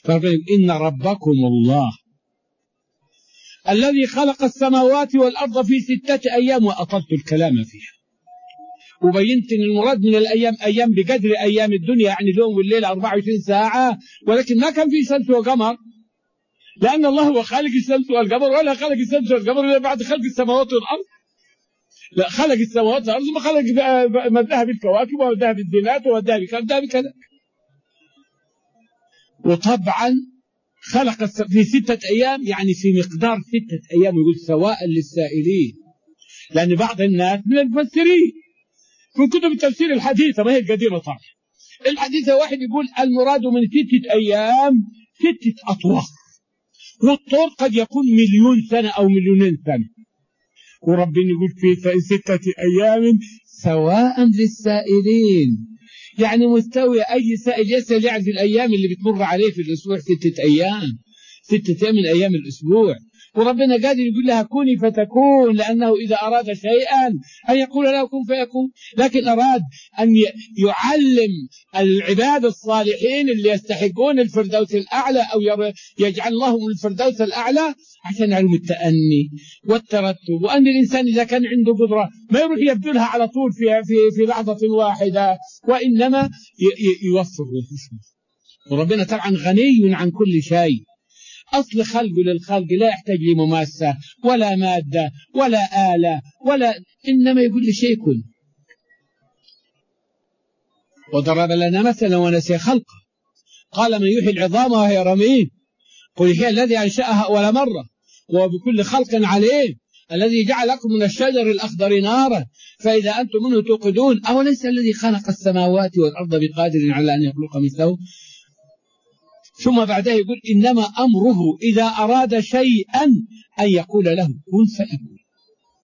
إن ربكم الله الذي خلق السماوات والأرض في 6 أيام، وأطلت الكلام فيها وبينت أن المراد من الأيام أيام بقدر أيام الدنيا، يعني اليوم والليل 24 ساعة، ولكن ما كان في شمس وقمر، لأن الله هو خالق الشمس والقمر، ولا خلق الشمس والقمر إلا بعد خلق السماوات والأرض. لا، خلق السماوات والأرض ثم خلق مدها بالكواكب ومدها بالزينات ومدها بكذا. وطبعا خلق في 6 أيام، يعني في مقدار 6 أيام، يقول سواء للسائلين، لأن بعض الناس من المفسرين من كتب التفسير الحديثة، ما هي القديمة طبعا، الحديثة واحد يقول المراد من 6 أيام 6 أطوار، والطور قد يكون 1,000,000 سنة أو 2,000,000 سنة، وربنا يقول في 6 أيام سواء للسائلين، يعني مستوي أي سائل يسأل يعرف الأيام اللي بتمر عليه في الأسبوع 6 أيام، 6 أيام من أيام الأسبوع. وربنا قادر يقول لها كوني فتكون، لأنه إذا أراد شيئا أن يقول له كن فيكون، لكن أراد أن يعلم العباد الصالحين اللي يستحقون الفردوس الأعلى أو يجعل لهم الفردوس الأعلى عشان يعلموا التأني والترتب، وأن الإنسان إذا كان عنده قدرة ما يروح يبذلها على طول في لحظة واحدة، وإنما يوفر ويحسن. وربنا طبعا غني عن كل شيء، أصل خلقه للخلق لا يحتاج لمماسة ولا مادة ولا آلة ولا، إنما يقول لشيء كن. وضرب لنا مثلا ونسي خلقه، قال من يحيي العظام وهي رميم، قل هي الذي أنشأها أول مرة وبكل خلق عليه، الذي جعل لكم من الشجر الأخضر نارا فإذا أنتم منه توقدون، أوليس الذي خلق السماوات والأرض بقادر على أن يخلق مثله. ثم بعدها يقول إنما أمره إذا أراد شيئا أن يقول له كن فيكون.